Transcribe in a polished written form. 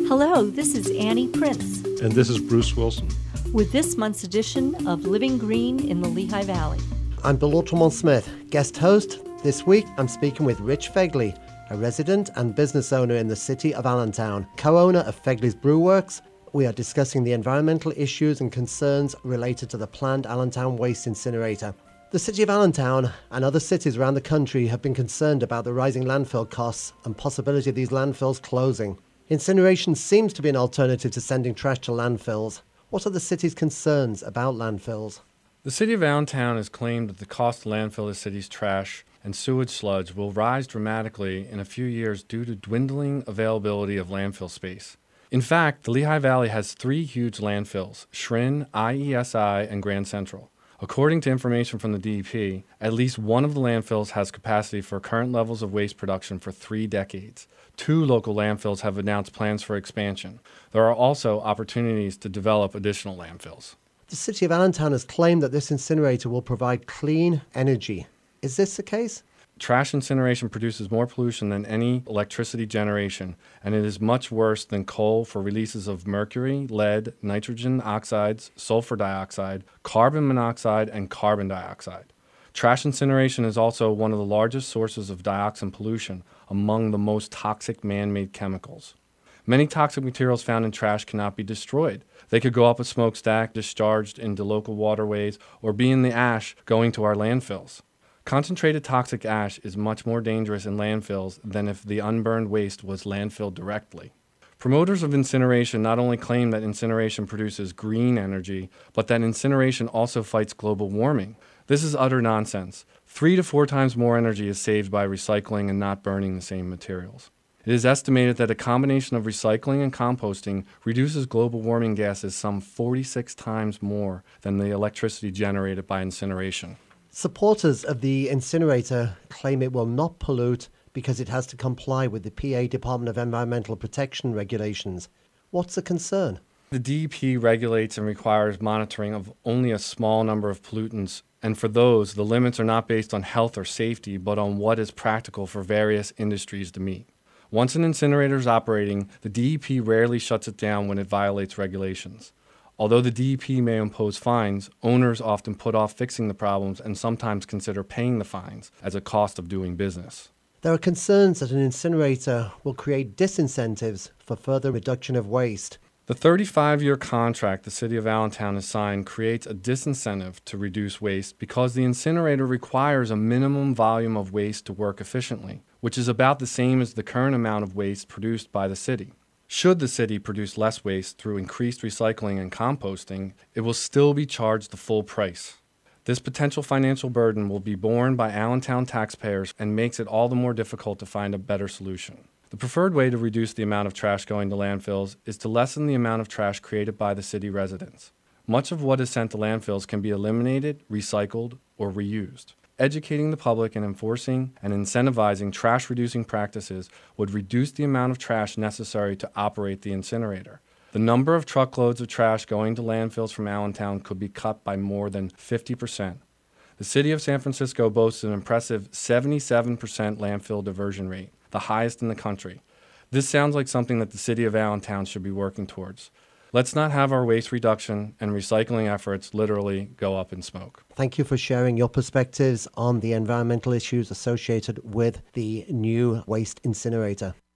Hello, this is Annie Prince And this is Bruce Wilson. with this month's edition of Living Green in the Lehigh Valley. I'm Bill Tremont-Smith, guest host. This week, I'm speaking with Rich Fegley, a resident and business owner in the city of Allentown, co-owner of Fegley's Brewworks. We are discussing the environmental issues and concerns related to the planned Allentown waste incinerator. The city of Allentown and other cities around the country have been concerned about the rising landfill costs and possibility of these landfills closing. Incineration seems to be an alternative to sending trash to landfills. What are the city's concerns about landfills? The city of Allentown has claimed that the cost to landfill the city's trash and sewage sludge will rise dramatically in a few years due to dwindling availability of landfill space. In fact, the Lehigh Valley has three huge landfills: Schrin, IESI, and Grand Central. According to information from the DEP, at least one of the landfills has capacity for current levels of waste production for 3 decades. 2 local landfills have announced plans for expansion. There are also opportunities to develop additional landfills. The city of Allentown has claimed that this incinerator will provide clean energy. Is this the case? Trash incineration produces more pollution than any electricity generation, and it is much worse than coal for releases of mercury, lead, nitrogen oxides, sulfur dioxide, carbon monoxide, and carbon dioxide. Trash incineration is also one of the largest sources of dioxin pollution, among the most toxic man-made chemicals. Many toxic materials found in trash cannot be destroyed. They could go up a smokestack, discharged into local waterways, or be in the ash going to our landfills. Concentrated toxic ash is much more dangerous in landfills than if the unburned waste was landfilled directly. Promoters of incineration not only claim that incineration produces green energy, but that incineration also fights global warming. This is utter nonsense. 3 to 4 times more energy is saved by recycling and not burning the same materials. It is estimated that a combination of recycling and composting reduces global warming gases some 46 times more than the electricity generated by incineration. Supporters of the incinerator claim it will not pollute because it has to comply with the PA Department of Environmental Protection regulations. What's the concern? The DEP regulates and requires monitoring of only a small number of pollutants, and for those, the limits are not based on health or safety, but on what is practical for various industries to meet. Once an incinerator is operating, the DEP rarely shuts it down when it violates regulations. Although the DEP may impose fines, owners often put off fixing the problems and sometimes consider paying the fines as a cost of doing business. There are concerns that an incinerator will create disincentives for further reduction of waste. The 35-year contract the City of Allentown has signed creates a disincentive to reduce waste because the incinerator requires a minimum volume of waste to work efficiently, which is about the same as the current amount of waste produced by the city. Should the city produce less waste through increased recycling and composting, it will still be charged the full price. This potential financial burden will be borne by Allentown taxpayers and makes it all the more difficult to find a better solution. The preferred way to reduce the amount of trash going to landfills is to lessen the amount of trash created by the city residents. Much of what is sent to landfills can be eliminated, recycled, or reused. Educating the public and enforcing and incentivizing trash-reducing practices would reduce the amount of trash necessary to operate the incinerator. The number of truckloads of trash going to landfills from Allentown could be cut by more than 50%. The city of San Francisco boasts an impressive 77% landfill diversion rate, the highest in the country. This sounds like something that the city of Allentown should be working towards. Let's not have our waste reduction and recycling efforts literally go up in smoke. Thank you for sharing your perspectives on the environmental issues associated with the new waste incinerator.